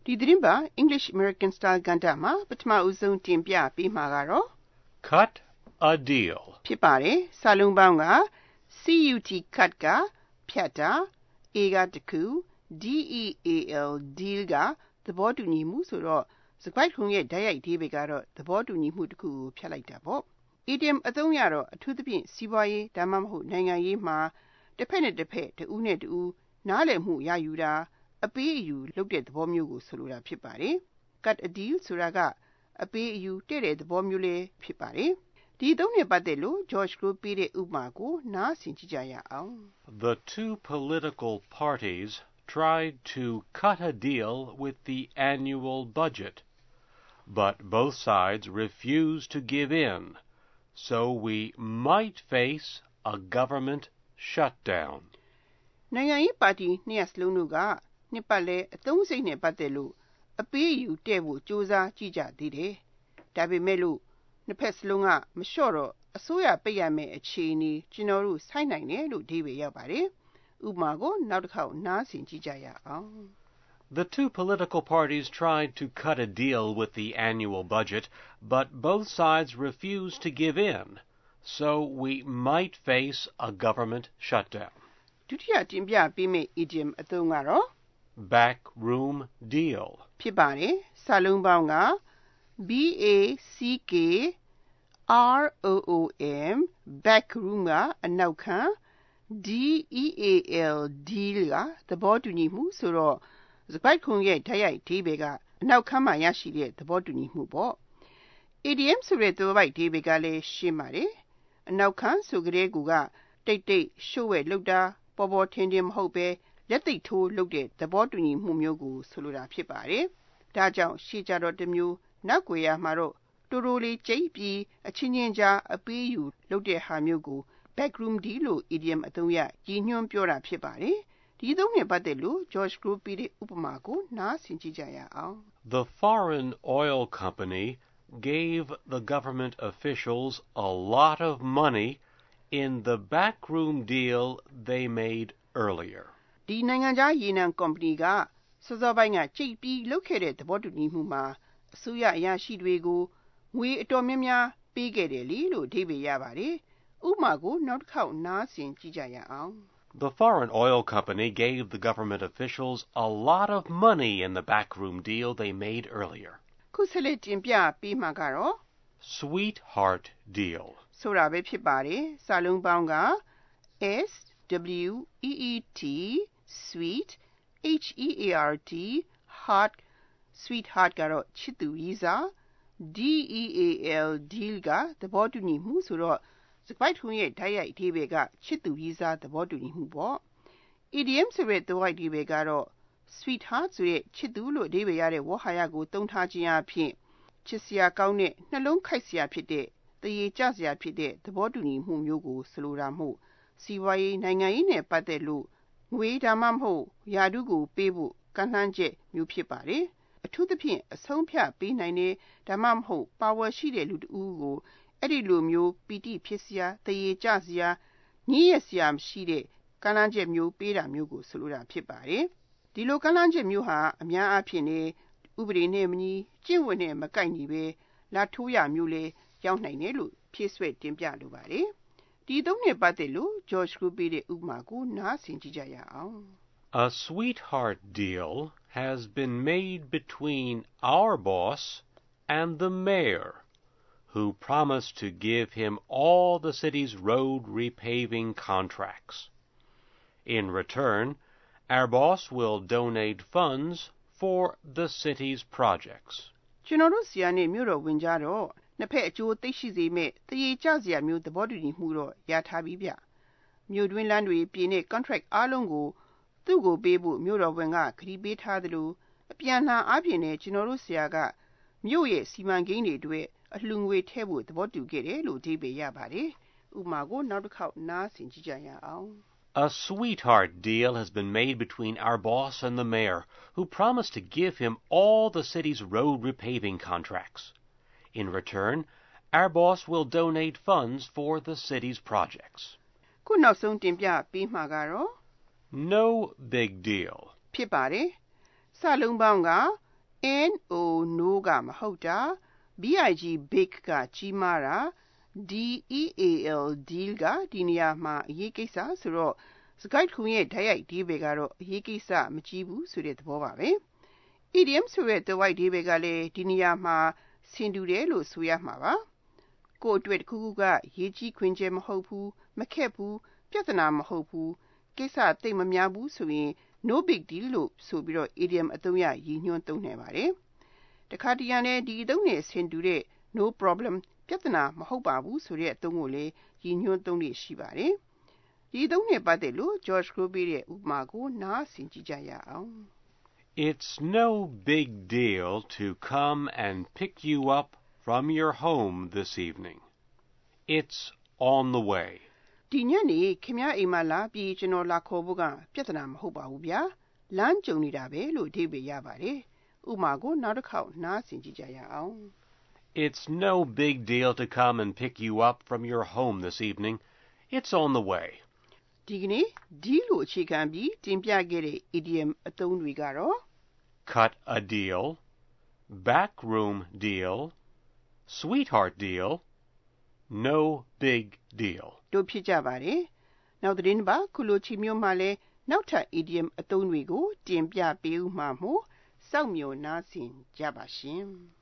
ဒီသတင်းပတ် English American Style ကဏ္ဍမှာပထမဦးဆုံးတင်ပြပေးမှာကတော့ Cut a deal ဖြစ်ပါတယ်။စာလုံးပေါင်းက cut cut ကဖြတ်တာ a ကတစ်ခု deal deal ကသဘောတူညီမှုဆိုတော့စကားခုံရဲ့ဓာတ်ရိုက်အဓိပ္ပာယ်ကတော့သဘောတူညီမှုတစ်ခုကိုဖြတ်လိုက်တာပေါ့။ Idiom အသုံးရတော့အထူးသဖြင့်စီးပွားရေးဒါမှမဟုတ်နိုင်ငံရေးမှာတစ်ဖက်နဲ့တစ်ဖက်တဦးနဲ့တဦးနားလည်မှုရယူတာအပေးအယူလုပ်တဲ့သဘောမျိုးကိုဆိုလိုတာဖြစ်ပါတယ်။ Cut a deal ဆိုတာကအပေးအယူတဲ့တဲ့သဘောမျိုးလေးဖြစ်ပါတယ်။ဒီအသုံးနဲ့ပတ်သက်လို့ George ကိုပေးတဲ့ဥပမာကိုနားဆင်ကြည့်ကြရအောင်။ The two political parties tried to cut a deal with the annual budget, but both sides refused to give in, so we might face a government shutdown. နိုင်ငံရေးပါတီနှစ်ရပ်စလုံးတို့ကနှစ်ပတ်လဲအသုံးစိတ်နဲ့ပတ်သက်လို့အပေးအယူတဲ့ဖို့ကြိုးစားကြည့်ကြသေးတယ်။ဒါပေမဲ့လို့နှစ်ဖက်စလုံးကမလျှော့တော့အစိုးရပိတ်ရမယ့်အခြေအနေကျွန်တော်တို့ဆိုင်းနိုင်တယ်လို့အဓိပ္ပာယ်ရောက်ပါတယ်။ဥပမာကိုနောက်တစ်ခေါက်နားဆင်ကြည့်ကြရအောင်။ The two political parties tried to cut a deal with the annual budget, but both sides refused to give in, so we might face a government shutdown. ဒုတိယတင်ပြပေးမယ့် idiom အသုံးကတော့ Backroom deal ဖြစ်ပါတယ်။စာလုံးပေါင်းက backroom backroom ကအနောက်ခံ deal deal ကသဘောတူညီမှုဆိုတော့စကားခုံရဲ့ဓာတ်ရိုက်အဓိပ္ပာယ်ကအနောက်ခံမှာရရှိတဲ့သဘောတူညီမှုပေါ့။ idiom ဆိုတဲ့သွယ်ဝိုက်အဓိပ္ပာယ်ကလည်းရှင်းပါတယ်။အနောက်ခံဆိုကြတဲ့ကူကတိတ်တိတ်ရှို့ဝဲလုပ်တာပေါ်ပေါ်ထင်ထင်မဟုတ်ပဲလက်သိပ်ထိုးလုပ်တဲ့သဘောတူညီမှုမျိုးကိုဆိုလိုတာဖြစ်ပါတယ်။ဒါကြောင့်ရှေ့ကြတော့တစ်မျိုးနောက်ွယ်ရမှာတော့တိုးတိုးလေးကြိတ်ပြီးအချင်းချင်းကြားအပေးယူလုပ်တဲ့ဟာမျိုးကို backroom deal လို့ idiom အသုံးရရည်ညွှန်းပြောတာဖြစ်ပါတယ်။ဒီအသုံးနဲ့ပတ်သက်လို့ George ကိုပေးတဲ့ဥပမာကိုနားဆင်ကြည့်ကြရအောင်။ The foreign oil company gave the government officials a lot of money in the backroom deal they made earlier. ဒီနိုင်ငံခြားရေနံကုမ္ပဏီကစောစောပိုင်းကကြိတ်ပြီးလုပ်ခဲ့တဲ့သဘောတူညီမှုမှာအစိုးရအရာရှိတွေကိုငွေအတော်များများပေးခဲ့တယ်လေလို့အဓိပ္ပာယ်ရပါတယ်။ဥပမာကိုနောက်တစ်ခေါက်နားဆင်ကြည့်ကြရအောင်။ The foreign oil company gave the government officials a lot of money in the backroom deal they made earlier. ခုဆက်လက်တင်ပြပေးမှာကတော့ Sweetheart deal ဆိုတာပဲဖြစ်ပါတယ်။စာလုံးပေါင်းက sweet heart sweetheart ကတော့ချစ်သူရည်းစား deal deal ကသဘောတူညီမှုဆိုတော့စကားထုံးရဲ့ဓာတ်ရိုက်အဓိပ္ပာယ်ကချစ်သူရည်းစားသဘောတူညီမှုပေါ့။ idiom ဆိုတဲ့သွယ်ဝိုက်အဓိပ္ပာယ်ကတော့ sweetheart ဆိုတဲ့ချစ်သူလို့အဓိပ္ပာယ်ရတဲ့ဝေါဟာရကိုသုံးထားခြင်းအပြင်ချစ်စရာကောင်းတဲ့နှလုံးခိုက်စရာဖြစ်တဲ့တရေကျစရာဖြစ်တဲ့သဘောတူညီမှုမျိုးကိုဆိုလိုတာမို့စီးပွားရေးနိုင်ငံရေးနဲ့ပတ်သက်လို့ငွေဒါမှမဟုတ်ယာတုကိုပေးဖို့ကမ်းလှမ်းချက်မျိုးဖြစ်ပါတယ်။အထူးသဖြင့်အဆုံးဖြတ်ပေးနိုင်တဲ့ဒါမှမဟုတ်ပါဝါရှိတဲ့လူတဦးကိုအဲ့ဒီလိုမျိုးပီတိဖြစ်စရာတရေကျစရာညည်းရစရာမရှိတဲ့ကမ်းလှမ်းချက်မျိုးပေးတာမျိုးကိုဆိုလိုတာဖြစ်ပါတယ်။ဒီလိုကမ်းလှမ်းချက်မျိုးဟာအများအားဖြင့်ဥပဒေနဲ့မညီကျင့်ဝတ်နဲ့မကိုက်ညီပဲလာထိုးရမျိုးလဲရောက်နိုင်တယ်လို့ဖြည့်ဆွက်တင်ပြလိုပါတယ်။ဒီသုံးနဲ့ပတ်သက်လို့ George ကိုပေးတဲ့ဥပမာကိုနားဆင်ကြည့်ကြရအောင်။ A sweetheart deal has been made between our boss and the mayor, who promised to give him all the city's road repaving contracts. In return, our boss will donate funds for the city's projects. ကျွန်တော်တို့ဆီကနေမြို့တော်ဝင်ကြတော့နှစ်ဖက်အကျိုးသိရှိစေမဲ့တရေကျစရာမျိုးသဘောတူညီမှုတော့ရထားပြီဗျ။မြို့တွင်းလမ်းတွေပြင်တဲ့ contract အားလုံးကိုသူ့ကိုပေးဖို့မြို့တော်ဝင်ကခရီးပေးထားသလိုအပြန်လှန်အားဖြင့်လည်းကျွန်တော်တို့ဆရာကမြို့ရဲ့စီမံကိန်းတွေအတွက်အလှူငွေထည့်ဖို့သဘောတူခဲ့တယ်လို့အဓိပ္ပာယ်ရပါတယ်။ဥပမာကိုနောက်တစ်ခေါက်နားဆင်ကြည့်ကြရအောင်။ A sweetheart deal has been made between our boss and the mayor, who promised to give him all the city's road repaving contracts. In return, our boss will donate funds for the city's projects. ခုနောက်ဆုံးတင်ပြပေးမှာကတော့ No big deal ဖြစ်ပါတယ်။စာလုံးပေါင်းက no no ကမဟုတ်တာ big big ကကြီးမားတာ deal deal ကဒီနေရာမှာအရေးကိစ္စဆိုတော့စကားတစ်ခုရဲ့ဓာတ်ရိုက်အဓိပ္ပာယ်ကတော့အရေးကိစ္စမကြီးဘူးဆိုတဲ့သဘောပါပဲ idiom ဆိုတဲ့သွယ်ဝိုက်အဓိပ္ပာယ်ကလည်းဒီနေရာမှာဆင်တူတယ်လို့ဆိုရမှာပါကိုယ့်အတွက်တစ်ခုခုကရေးကြီးခွင်ကျယ်မဟုတ်ဘူးမခက်ဘူးပြဿနာမဟုတ်ဘူးကိစ္စသိပ်မများဘူးဆိုရင် no big deal လို့ဆိုပြီးတော့ idiom အသုံးရရည်ညွှန်းသုံးနိုင်ပါတယ်တခါတရံလည်းဒီအသုံးနဲ့ဆင်တူတဲ့ no problem ပြဿနာမဟုတ်ပါဘူးဆိုတဲ့အသုံးကိုလည်းရည်ညွှန်းသုံးလို့ရှိပါတယ်ဒီအသုံးနဲ့ပတ်သက်လို့ George ကိုပေးတဲ့ဥပမာကိုနားဆင်ကြည့်ကြရအောင် It's no big deal to come and pick you up from your home this evening. It's on the way. ဒီညနေခင်ဗျားအိမ်မှာလာပြီးကျွန်တော်လာခေါ်ဖို့ကပြဿနာမဟုတ်ပါဘူးဗျာလမ်းကြုံနေတာပဲလို့အဓိပ္ပာယ်ရပါတယ်ဥပမာကိုနောက်တစ်ခေါက်နားဆင်ကြည့်ကြရအောင် It's no big deal to come and pick you up from your home this evening. It's on the way. ဒီကနေ့ဒီလိုအခြေခံပြီးတင်ပြခဲ့တဲ့ idiom အသုံးတွေကတော့ Cut a deal, backroom deal, sweetheart deal, no big deal. တို့ဖြစ်ကြပါတယ်နောက်သတင်းပါခုလိုချီမျိုးမှလည်းနောက်ထပ် idiom အသုံးတွေကိုတင်ပြပေးဦးမှာမို့စောင့်မျှော်နားဆင်ကြပါရှင်